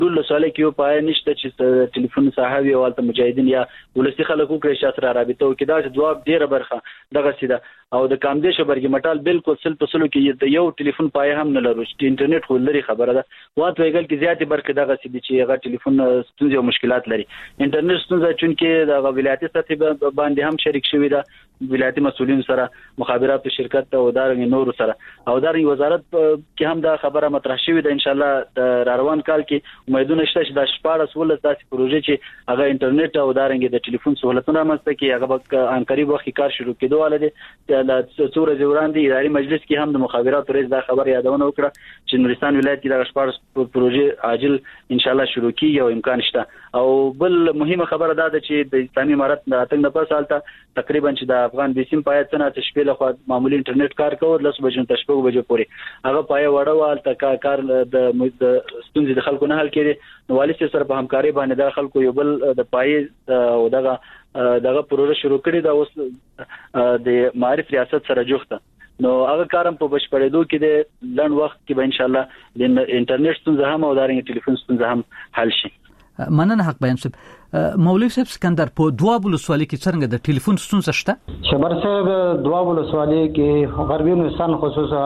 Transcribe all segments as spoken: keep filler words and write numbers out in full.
ټول سوالې کې یو پای نشته چې ټلیفون صاحب او الته مجاهدین یا ولسی خلکو کې شاسره رابطه وکړي دا جواب ډیره برخه دغه سیده او د کامدیش برګی مټال بالکل سل په سلو کې یو ټلیفون پای هم نه لرو چې انټرنیټ خو لري خبره ده واته ویګل کې زیاتې برخه دغه سیده چې هغه ټلیفون ستونزې او مشکلات لري انټرنیټ ستونزه چون کې د ولایتي سطح باندې هم شریک شوی ده ولایتي مسؤلین سره مخابرات شرکت او دارنګ نور سره او دارنګ وزارت کې هم دا خبره مطرح شوې ده ان شاء الله د روان کال کې امیدونه شته چې د شپاړس ولس داسې پروژې چې هغه انټرنیټ او دارنګ د ټلیفون سہولتونه مسته کې هغه به ان قریب وخت کار شروع کېدو ولې د څوره ځوړاندې اداري مجلس کې هم د مخابرات رئیس دا خبر یادونه وکړه چې نورستان ولایت کې د شپاړس پروژې عاجل ان شاء الله شروع کیږي او امکان شته او بل مهمه خبره ده چې د اسلامي امارت د اتنګ نه پس حالت تقریبا چې د افغان بیسیم پایت څنګه چې شپې له خوا معمولی انټرنیټ کار کوي لس بجو ته شپږ بجو پورې هغه پای وړو الته کار د ستونزې د خلکو نه حل کړي نو والي سره په همکاري باندې د خلکو یو بل د پای او دغه دغه پروژه شروع کړي دا اوس د معرف ریاست سره جوخته نو هغه کارم په بشپړېدو کې د لړن وخت کې به ان شاء الله د انټرنیټ ستونزه هم او دارنګ ټلیفون ستونزه هم حل شي. مننه حق بیان صاحب. مولوی صاحب سکندر په دواب ولسوالۍ کې څنګه د ټلیفون ستونزه شته؟ شبر صاحب دواب ولسوالۍ کې غربي نورستان خصوصا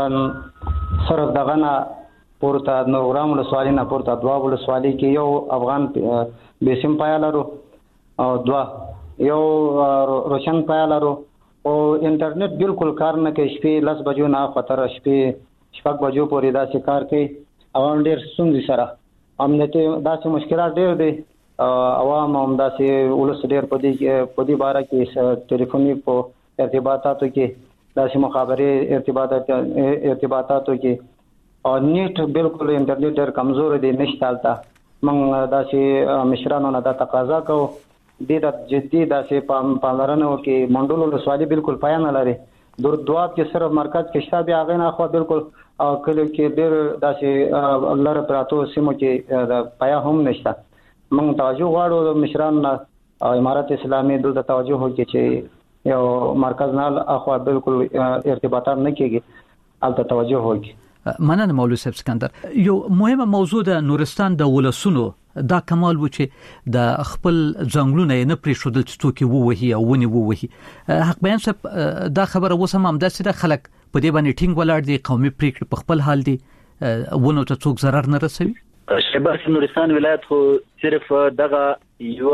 صرف دغه نه پورته نورام ولسوالۍ نه پورته دواب ولسوالۍ کې یو افغان بیسیم پایلرو او دوا یو روشن پایلرو او انټرنیټ بالکل کار نه کوي شپې لس بجو نه خطر شپې شپږ بجو پورې دا کار کوي عوام ډېر ستونزې سره امنیتي داسې مشکلات ډېر دي عوام هم داسې ولس ډېر په دې په دې باره کې ټلیفوني په ارتباطاتو کې داسې مخابرې ارتباطات ارتباطاتو کې او نیټ بالکل انټرنیټ ډېر کمزور دی نشته حالته موږ داسې مشرانو نه دا تقاضا کوو دې د جدي داسې پاملرنه وکړي منډول ولسوالۍ بالکل پای نه لري دور دواب کې صرف مرکز کې شته بیا هغه نه خو بالکل او کله کې ډېر داسې لاره پراتو سیمو کې د پایا هم نشته موږ توجه غواړو مشران امارت اسلامي دلته توجه وکړي چې یو مرکز نه اخوا بالکل ارتباطات نه کېږي البته توجه وکړي. مننه مولوی صاحب سکندر. یو مهمه موضوع د نورستان د ولسونو دا کمال و چې د خپل ځنګلونه نه پرې شودل چې څوک ووهي او ونی ووهي. حق بیان صاحب دا خبره وسم هم داسې د خلک په دې باندې ټینګ ولاړ دي قومي پریکړه په خپل حال دي ونو ته څوک ضرر نه رسوي. شباب نورستان ولایت خو صرف دغه یو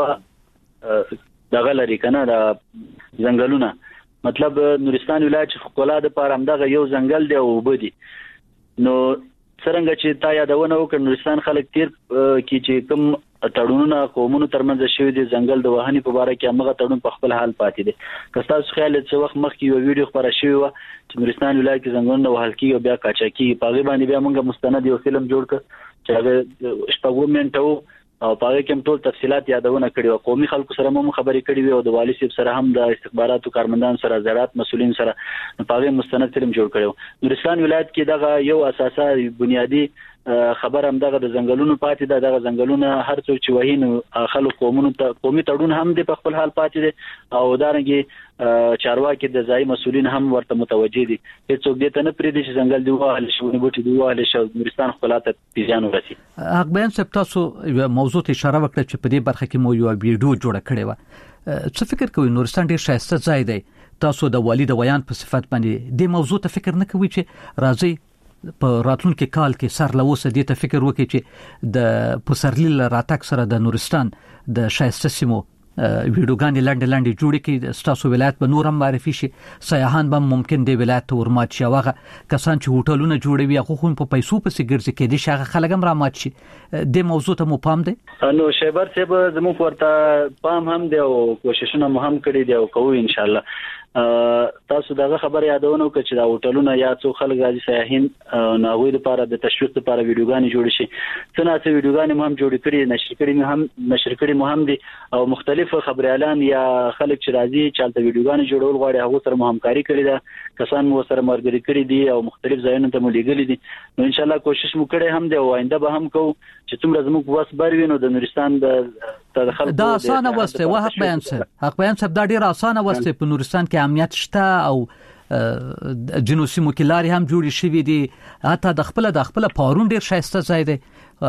دغه لري کنه د ځنګلونه مطلب نورستان ولایت خپل د پاره دغه یو ځنګل دی او وبدي نو څنګه چې تا یادونه وکړ نورستان خلک تیر کې چې کوم تړونونه قومونو ترمنځ شوی دي ځنګل د وهنې په اړه کې هغه تړون په خپل حال پاتې دي. که تاسو خیال چې وخت مخکې یو ویډیو خبره شوی و چې نورستان ولایت کې ځنګلونه وهل کیږي او بیا قاچاقي په غي باندې بیا موږ مستند یو فلم جوړ کړ چې هغه شپږ منټو او په هغه کې ټول تفصيلات یادونه کړي او قومي خلکو سره مو خبرې کړي وي او د والي صاحب سره هم د استخباراتو کارمندان سره زراعت مسولین سره په هغه مستند فلم جوړ کړو. نورستان ولایت کې دغه یو اساسي بنیادی خبر هم دغه د ځنګلونو پاتې ده دغه ځنګلونه هر څوک چې وهین خلک قومونو ته قومي تړون هم د خپل حال پاتې دي او دارنګي چارواکي د ځای مسولین هم ورته متوجي دي هیڅوک دې ته نه پریدي چې ځنګل دی وهل شو نه بوټي دی وهل شو نورستان خپلاته پیژان ورسي. حق بیان صاحب تاسو یو موضوع ته اشاره وکړه چې په دې برخه کې مو یو ویډیو جوړ کړی و څه فکر کوئ نورستان ډیر ښایسته ځای دی تاسو د والي د بیان په صفت باندې د موضوع ته فکر نه کوئ چې راځي په راتلونکي کال کې سر لوسه دې ته فکر وکړي چې د پسرلی راتګ سره د نورستان د شایسته سیمو ویډیوګانې لاندې لاندې جوړې کړي ستاسو ولایت به نور هم معرفي شي سیاحان به ممکن دی ولایت ته ورمات شي هغه کسان چې هوټلونه جوړوي هغه خو په پیسو پسې ګرځي کېدي چې هغه خلک هم رامات شي د موضوع ته مو پام دی. نو شیبر صاحب زموږ ورته پام هم دی او کوششونه مو هم کړي دي او کوو ان شاء الله. تاسو دغه خبر یادونه وکړه چې دا هوټلونه یا څو خلک راځي سیاحین ناوې لپاره د تشویق لپاره ویډیوګانې جوړ شي څنګه چې ویډیوګانې مو هم جوړ کړي نشر کړي هم نشر کړي مو هم دي او مختلف خبر اعلان یا خلک چې راځي چې تل ویډیوګانې جوړول غواړي هغه سره مو همکاري کړي ده کسان مو سره مرګري کړي دي او مختلف ځایونو ته مو لګلي دي نو ان شاء الله کوشش مو کړي هم دی او آینده به هم کوو چې څومره زموږ واس بر وینو د نورستان د تدخل دا اسانه وسته واه حق بیان صاحب حق بیان صاحب دا ډیر اسانه وسته په نورستان کې امنیت شته او جنو سیمو کې لارې هم جوړې شوې دي، حتی د خپل د خپل پارون ډیر شایسته ځای دی.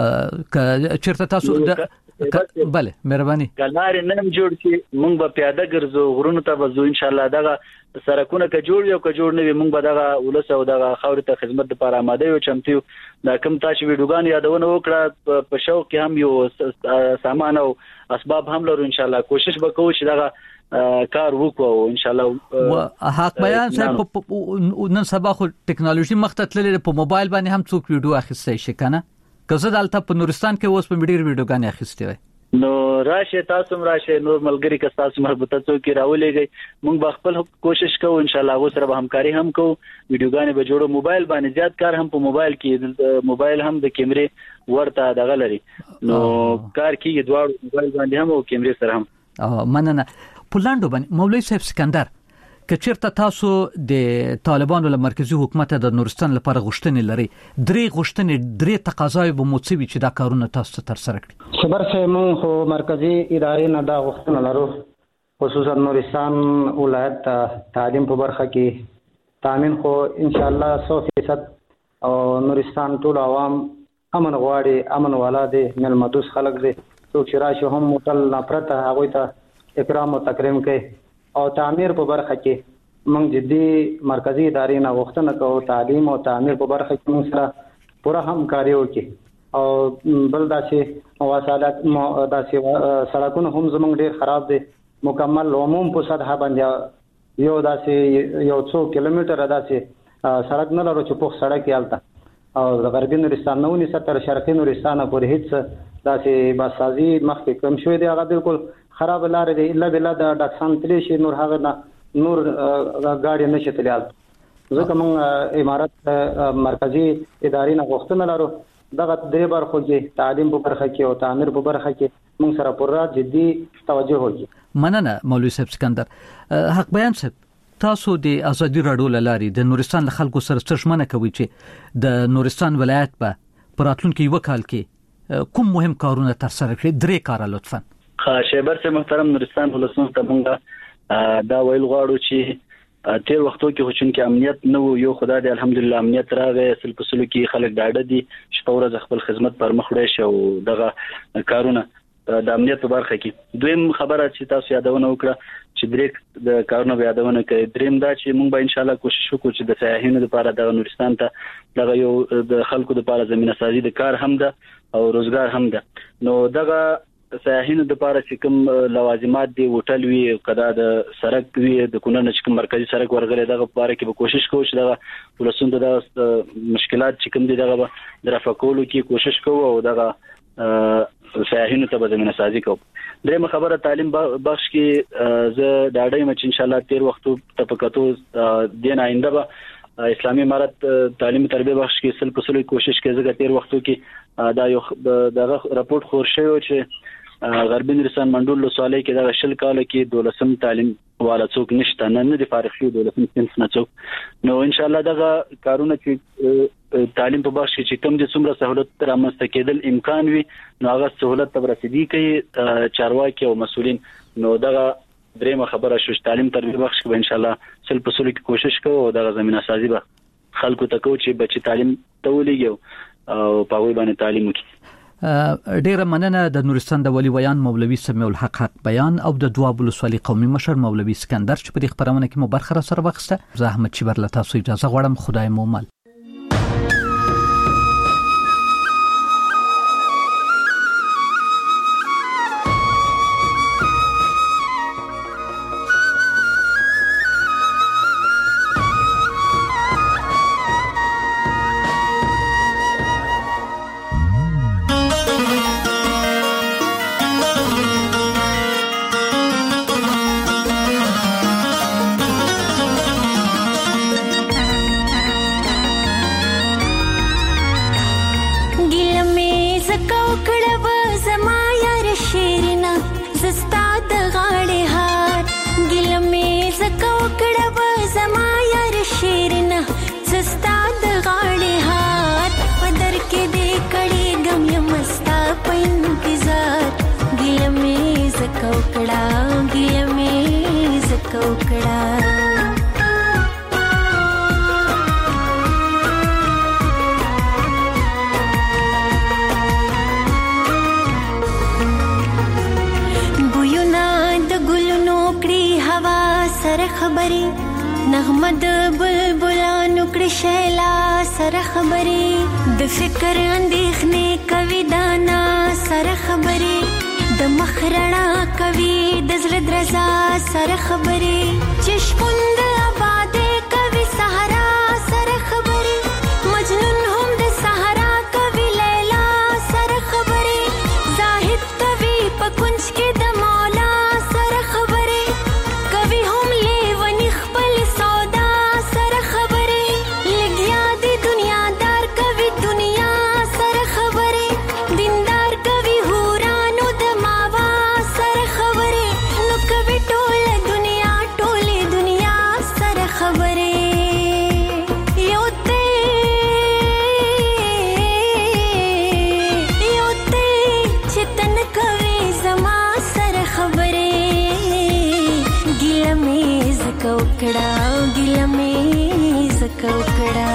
ک چیرته تاسو د بله مهرباني کلارې نن جوړ شي مونږ به پیاده ګرځو، غرونو ته وځو ان شاء الله. دغه سرکونه ک جوړ یو ک جوړ نه وي مونږ به دغه ولس او دغه خاورې ته خدمت لپاره آماده یو چمتو. دا کوم تاسو ویډیوګان یادونه وکړه په شوق کې هم یو سامان او اسباب هم لرو ان شاء الله. کوشش وکړو چې دغه کار وکړو ان شاء الله. حق بیان صاحب نن سبا خو ټکنالوژي مخته تللې، په موبایل باندې هم څوک ویډیو اخیستای شي کنه؟ کزه دالته په نورستان کې اوس په ډیر ویډیوګان اخیستې وي نو راشه تاسو هم راشه نور ملګری که تاسو مربوطه څوک راولېږي، موږ به خپل کوشش کوو ان شاء الله. غو سره به همکاري هم کوو، ویډیوګان به جوړو. موبایل باندې زیات کار هم په موبایل کې، موبایل هم د کیمرې ورته دغه لري نو کار کیږي دواړو موبایل باندې هم او کیمرې سره هم. اه مننه. پولاندو باندې مولوی صاحب سکندر، کچیرته تاسو د طالبانو له مرکزی حکومت د نورستان لپاره غوښتنې لري، درې غوښتنې درې تقاضاوي به موڅوي چې دا کارونه تاسو تر سره کړي؟ صبر سه مون خو مرکزی ادارې نه دا غوښتنه لرو، خصوصا نورستان ولایت تعلیم په برخه کې تامین خو ان شاء الله سو فیصد او نورستان ټول عوام امن غواړي، امن والا دي، ملمدوس خلک دي، څوک چې راشي هم متل نفرت هغه ته اکرام او تکریم کوي. او تعمیر په برخه کې موږ جدي مرکزی ادارې نه غوښتنه کوو تعلیم او تعمیر په برخه کې موږ سره پوره همکاري وکړي. او بل داسې مواصلات داسې سړکونه هم زموږ ډیر خراب دي، مکمل عموم په سطح باندې یو داسې یو څو کیلومتر داسې سړک نه لرو چې په سړک یالته او د غربي نورستان نه ونی ستر شرقي نورستان پورې هیڅ داسې باسازي مخکې کم شوی دی، هغه بالکل خراب لارې دی. الا بلا د ډاکسان تلی شي نور هغه نه نور گاډي نشي تلیال. ځکه موږ امارت مرکزی ادارې نه غوښتنه لرو دغه درې برخو کې تعلیم په برخه کې او تعمیر په برخه کې موږ سره پوره جدي توجه وکړي. مننه مولوی صاحب سکندر. حق بیان صاحب، تاسو د ازادي راډیو لاري د نورستان له خلکو سره څه ژمنه کوي چې د نورستان ولایت په پراتلونکو یو کال کې کوم مهم کارونه تر سره کړي؟ درې کار لطفا. شیبر سے محترم نورستان ولسمون ته مونږه دا ویل غواړو چې تیر وختو کې هوچن کې امنیت نو یو خدای دې الحمدلله امنیت راغی، اصل په سلو کې خلک ډاډه دي چې په ورځ خپل خدمت پر مخ وړي شو دغه کارونه د امنیت په برخه کې. دویم خبره چې تاسو یادونه وکړه چې درې د کارونه یادونه کوي، دریم دا چې مونږ به ان شاء الله کوشش وکړو چې د سیاحینو لپاره د نورستان ته دغه یو د خلکو لپاره زمينه سازي د کار هم ده او روزګار هم ده. نو دغه سیاحینو د لپاره چې کوم لوازمات دي، هوټل وي، کدا د سړک وي، د کونړ نه کوم مرکزی سړک ورغلي، دغه لپاره کې به کوشش کوو چې دغه ولسمون د مشکلات چې کوم دي دغه به درفع کولو کې کوشش کوو او دغه سیاحینو ته به زمينه سازي کوو. درېمه خبره تعلیم بخش کې زه ډاډه یم چې ان شاء الله تیر وختو تفکتو دین آینده به اسلامي امارت تعلیم تربیه بخش کې سل په سل کوشش کوي. زه تیر وختو کې دا یو دغه راپورټ خور شوی چې غربي نورستان منډول لسواله کې دا شل کال کې دولسم تعلیم والا څوک نشته، نه نه دي فارغ شي دولسم صنف نه څوک. نو ان شاء الله دغه کارونه چې تعلیم په بخش کې چې کوم د څومره سہولت رامنځته کېدل امکان وي نو هغه سہولت ته رسیدي کوي چارواکي او مسؤلین. نو دغه درېمه خبره شو تعلیم تربیه بخش کې ان شاء الله سل په سل کې کوشش کوو او دغه زمينه سازي به خلکو ته کوو چې بچي تعلیم ته ولېږي او په وی باندې تعلیم وکړي. ډیره مننه د نورستان د ولی ویان مولوی سمیع الحق حق بیان او د دواب ولسوالي قومي مشر مولوی سکندر چې په دې خبرونه کې مو برخه سره واخیسته. زه احمد چیبر له تاسو اجازه غواړم. خدای مو مل. کوکڑا گیا میں ز کوکڑا سره خبري نغمه د بلبلانو کړي شیلا سره خبري د فکر اندېښنې کوي دانا سره خبري د مخرنا کوي د زړه درزا سره خبري چشمون د آبادې کوي صحرا سره خبري مجنون هم د صحرا کوي لیلا سره خبري زاهد کوي په کنج کې د مولا سره خبري کوي هم لیونی خپل سودا سره خبري لګیا دی دنیا دار کوي دنیا سره خبري دیندار کوي هورانو د ماوا سره خبري نو کوي ټول دنیا ټولې دنیا سره خبري یو ته یو ته چتن کوي زما سره خبري ګیله مې زکه وکړه ګیله مې زکه وکړه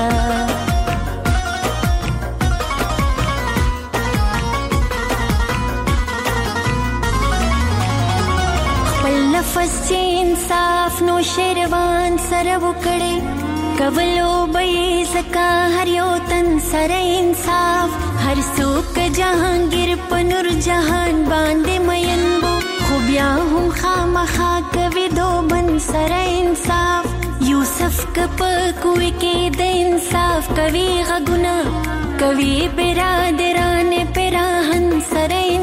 نفس چې انصاف نو شیروان سره وکړي کولو به زکا هر یو تن سره انصاف هر څوک جهانگیر په نور جهان باندې مینبو خو بیا هم خامخا کوي دو بن سره انصاف یوسف کپ کوي کې د انصاف کوي غږونه کوي برادران پراهن سره